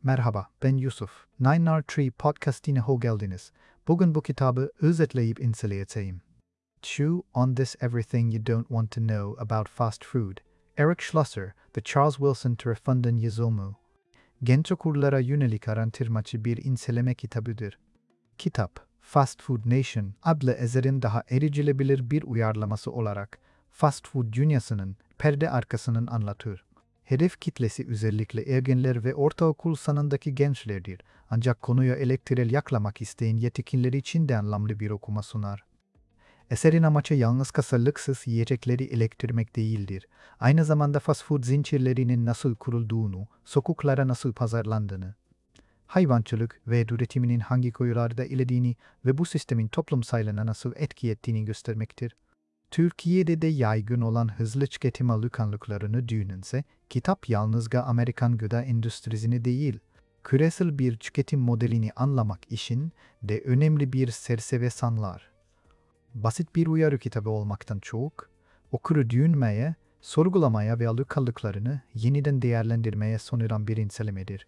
Merhaba, ben Yusuf. 9R3 Podcast'ine hoş geldiniz. Bugün bu kitabı özetleyip inceleyeceğim. Chew on This Everything You Don't Want to Know About Fast Food. Eric Schlosser ve Charles Wilson tarafından yazılmış. Genç okurlara yönelik araştırmacı bir inceleme kitabıdır. Kitap, Fast Food Nation adlı eserin daha erişilebilir bir uyarlaması olarak fast food dünyasının perde arkasının anlatır. Hedef kitlesi özellikle ergenler ve ortaokul sanındaki gençlerdir. Ancak konuya elektrel yakalamak isteyen yetişkinler için de anlamlı bir okuma sunar. Eserin amacı yalnız kasalıksız yiyecekleri elektirmek değildir. Aynı zamanda fast food zincirlerinin nasıl kurulduğunu, sokaklara nasıl pazarlandığını, hayvancılık ve üretiminin hangi koyularda ilerlediğini ve bu sistemin toplumsalına nasıl etki ettiğini göstermektir. Türkiye'de de yaygın olan hızlı tüketim alışkanlıklarını düşününse, kitap yalnızca Amerikan gıda endüstrisini değil, küresel bir tüketim modelini anlamak için de önemli bir çerçeve sağlar. Basit bir uyarı kitabı olmaktan çok, okuru düşünmeye, sorgulamaya ve alışkanlıklarını yeniden değerlendirmeye sonuran bir incelemedir.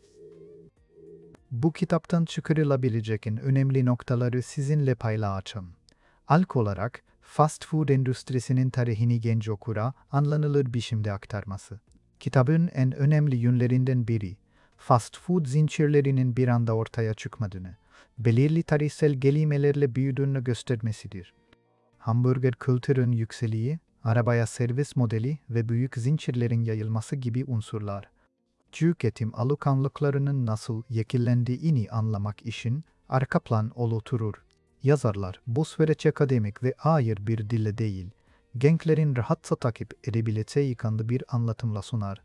Bu kitaptan çıkarılabilecek en önemli noktaları sizinle paylaşacağım. İlk olarak, fast food endüstrisinin tarihini genç okura anlanılır biçimde aktarması. Kitabın en önemli yönlerinden biri, fast food zincirlerinin bir anda ortaya çıkmadığını, belirli tarihsel gelişmelerle büyüdüğünü göstermesidir. Hamburger kültürün yükseliği, arabaya servis modeli ve büyük zincirlerin yayılması gibi unsurlar, tüketim alışkanlıklarının nasıl şekillendiğini anlamak için arka plan oluşturur. Yazarlar bu süreç akademik ve ağır bir dille değil, gençlerin rahatça takip edebileceği kanlı bir anlatımla sunar.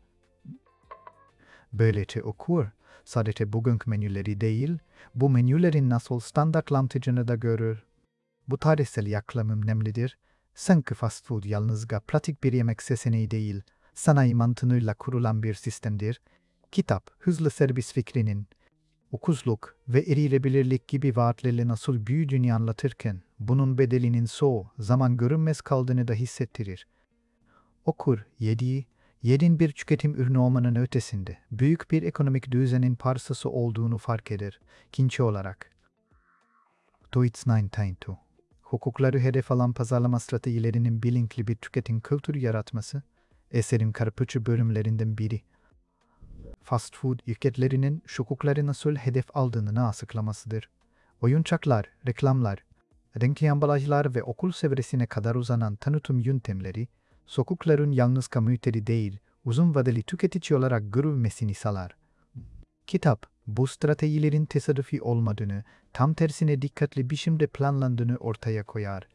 Böylece okur, sadece bugünkü menüleri değil, bu menülerin nasıl standartlandığını da görür. Bu tarihsel yaklaşım önemlidir. Sanki fast food yalnızca pratik bir yemek seçeneği değil, sanayi mantığıyla kurulan bir sistemdir. Kitap, hızlı servis fikrinin, ucuzluk ve erişilebilirlik gibi vaatlerle nasıl büyüdüğünü anlatırken, bunun bedelinin çoğu zaman görünmez kaldığını da hissettirir. Okur, yediğin bir tüketim ürünü olmanın ötesinde, büyük bir ekonomik düzenin parçası olduğunu fark eder, ikinci olarak. Deutsch 9 hukukları hedef alan pazarlama stratejilerinin bilinçli bir tüketim kültürü yaratması, eserin karpıcı bölümlerinden biri. Fast food şirketlerinin hukukları nasıl hedef aldığını açıklamasıdır. Oyuncaklar, reklamlar, renkli ambalajlar ve okul çevresine kadar uzanan tanıtım yöntemleri, sokakların yalnızca müşteri değil, uzun vadeli tüketici olarak görülmesini sağlar. Kitap, bu stratejilerin tesadüfi olmadığını, tam tersine dikkatli biçimde planlandığını ortaya koyar.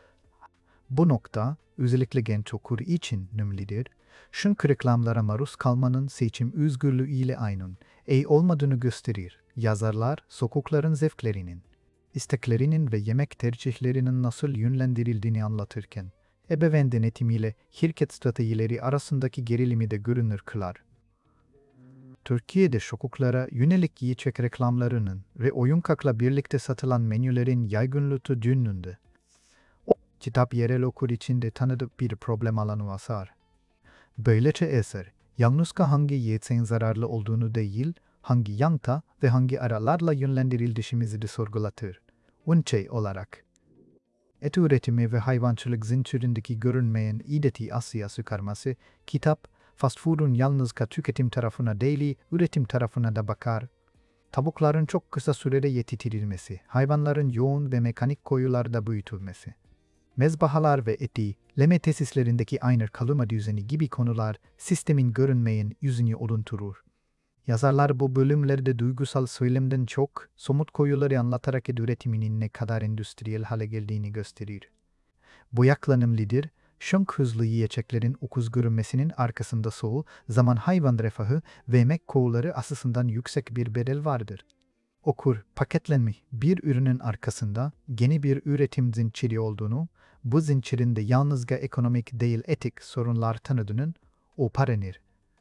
Bu nokta, özellikle genç okur için önemlidir. Çünkü reklamlara maruz kalmanın seçim özgürlüğü ile aynı olmadığını gösterir. Yazarlar, sokakların zevklerinin, isteklerinin ve yemek tercihlerinin nasıl yönlendirildiğini anlatırken, ebeveyn denetimiyle şirket stratejileri arasındaki gerilimi de görünür kılar. Türkiye'de sokaklara yönelik yiyecek reklamlarının ve oyuncakla birlikte satılan menülerin yaygınlığı düşünüldü. Kitap yerel okur içinde tanıdık bir problem alanı açar. Böylece eser, yalnızca hangi yiyeceğin zararlı olduğunu değil, hangi yanta ve hangi aralarla yönlendirildiğimizi de sorgulatır. Önce olarak, et üretimi ve hayvancılık zincirindeki görünmeyen ideti asya çıkarması, kitap, fast food'un yalnızca tüketim tarafına değil, üretim tarafına da bakar. Tavukların çok kısa sürede yetiştirilmesi, hayvanların yoğun ve mekanik koyularda büyütülmesi, mezbahalar ve etileme tesislerindeki aynı kalma düzeni gibi konular sistemin görünmeyen yüzünü oluşturur. Yazarlar bu bölümlerde duygusal söylemden çok, somut koyuları anlatarak üretiminin ne kadar endüstriyel hale geldiğini gösterir. Bu yaklanımlıdır, çünkü hızlı yiyeceklerin ucuz görünmesinin arkasında çoğu zaman hayvan refahı ve emek koğulları açısından yüksek bir bedel vardır. Okur, paketlenmiş bir ürünün arkasında yeni bir üretim zinciri olduğunu, bu zincirinde yalnızca ekonomik değil etik sorunlar tanıdığının öğrenir.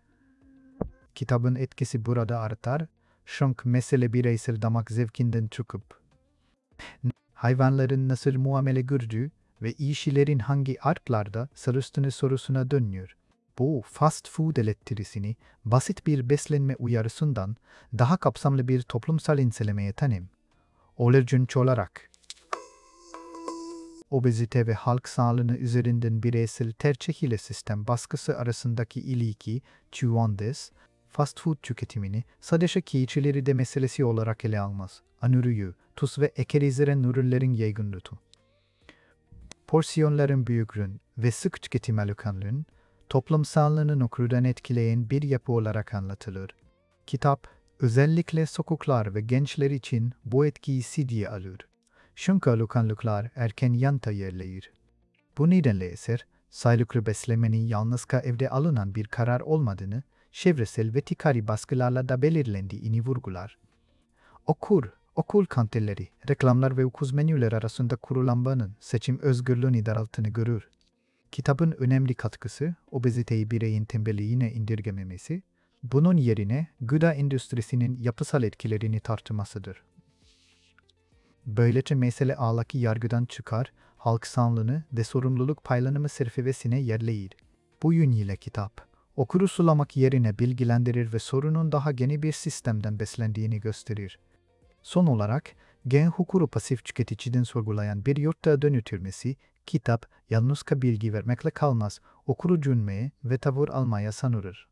Kitabın etkisi burada artar, çünkü mesele bireysel damak zevkinden çıkıp, hayvanların nasıl muamele gördüğü ve işçilerin hangi artlarda çalıştığını sorusuna dönüyor. Bu fast food eleştirisini basit bir beslenme uyarısından daha kapsamlı bir toplumsal incelemeye tanım. Olurcunç olarak obezite ve halk sağlığı üzerinden bireysel tercih ile sistem baskısı arasındaki ilişki, Çuvandes, fast food tüketimini sadece kişileri de meselesi olarak ele almaz. Anürüyü, tuz ve ekeriziren ürünlerin yaygınlığı. Porsiyonların büyüklüğün ve sık tüketim alışkanlığın, toplum sağlığını okurdan etkileyen bir yapı olarak anlatılır. Kitap, özellikle sokaklar ve gençler için bu etkiyi ciddiye alır. Çünkü alışkanlıklar erken yanta yerleşir. Bu nedenle eser, sağlıklı beslenmenin yalnızca evde alınan bir karar olmadığını, çevresel ve ticari baskılarla da belirlendiğini vurgular. Okul kantinleri, reklamlar ve ukuz menüler arasında kurulan bağın seçim özgürlüğünü daralttığını görür. Kitabın önemli katkısı, obeziteyi bireyin tembelliğine indirgememesi, bunun yerine gıda endüstrisinin yapısal etkilerini tartışmasıdır. Böylece mesele ağlaki yargıdan çıkar, halk sağlığını ve sorumluluk paylanımı çerçevesine yerleşir. Bu yönüyle kitap, okuru sulamak yerine bilgilendirir ve sorunun daha geniş bir sistemden beslendiğini gösterir. Son olarak, gen hukuku pasif tüketiciden sorgulayan bir yurtta dönütülmesi, kitap yalnızca bilgi vermekle kalmaz, okuru cünmeye ve tavır almaya sanırır.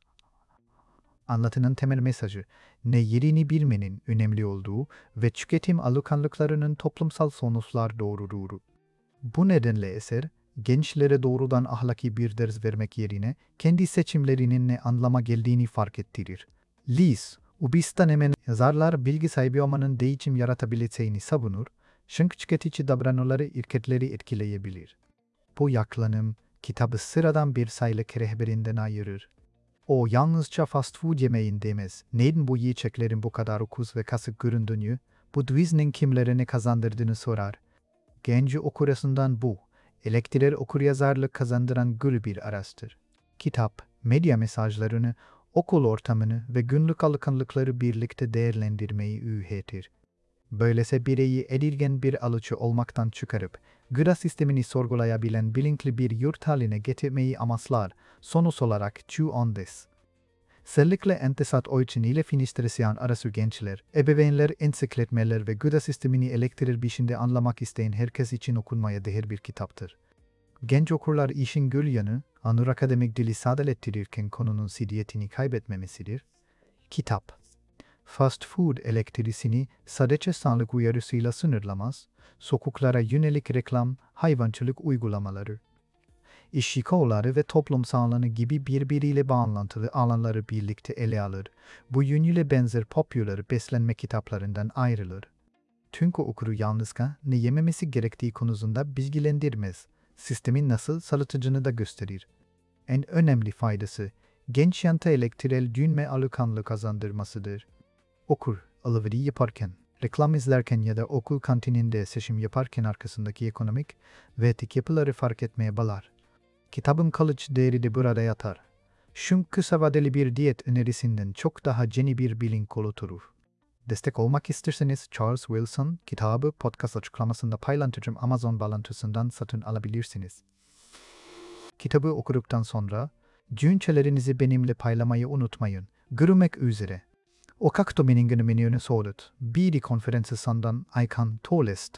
Anlatının temel mesajı, ne yerini bilmenin önemli olduğu ve tüketim alışkanlıklarının toplumsal sonuçlar doğurduğu. Bu nedenle eser, gençlere doğrudan ahlaki bir ders vermek yerine kendi seçimlerinin ne anlama geldiğini fark ettirir. Liz, Ubistan hemen yazarlar bilgi sahibi olmanın değişim yaratabileceğini savunur, çünkü tüketici davranışları şirketleri etkileyebilir. Bu yaklanım, kitabı sıradan bir sağlık rehberinden ayırır. O yalnızca fast food yemeyin demez. Neden bu yiyeceklerin bu kadar ucuz ve kasık göründüğünü, bu dövizinin kimlerine kazandırdığını sorar. Genci okurasından bu, elektriler okuryazarlık kazandıran gül bir arastır. Kitap, medya mesajlarını, okul ortamını ve günlük alışkanlıkları birlikte değerlendirmeyi öğretir. Böylece bireyi edilgen bir alıcı olmaktan çıkarıp, gıda sistemini sorgulayabilen bilinçli bir yurt haline getirmeyi amaçlar, sonuç olarak Çuvandes. Özellikle entisat oyçin ile finistresyan arası gençler, ebeveynler, ensikletmeler ve gıda sistemini elektrir biçimde anlamak isteyen herkes için okunmaya değer bir kitaptır. Genç okurlar işin gül yanı, anur akademik dili sadeleştirirken konunun ciddiyetini kaybetmemesidir. Kitap, fast food eleştirisini sadece sağlık uyarısıyla sınırlamaz, sokaklara yönelik reklam, hayvancılık uygulamaları, iş yıkauları ve toplum sağlığı gibi birbiriyle bağlantılı alanları birlikte ele alır. Bu yönüyle benzer popüler beslenme kitaplarından ayrılır. Çünkü okuru yalnızca ne yememesi gerektiği konusunda bilgilendirmez, sistemin nasıl salıtıcını da gösterir. En önemli faydası, genç yanta elektrel dünme alışkanlığı kazandırmasıdır. Okur, alışveriş yaparken, reklam izlerken ya da okul kantininde seçim yaparken arkasındaki ekonomik ve etik yapıları fark etmeye bağlar. Kitabın kalıcı değeri de burada yatar. Çünkü kısa vadeli bir diyet önerisinden çok daha yeni bir bilim oturur. Destek olmak isterseniz Charles Wilson kitabı podcast açıklamasında paylaşacağım Amazon bağlantısından satın alabilirsiniz. Kitabı okuduktan sonra düşüncelerinizi benimle paylaşmayı unutmayın. Görüşmek üzere. O kakto meningini menüne soğudut. Bir konferansı sandan Aykan Tolest.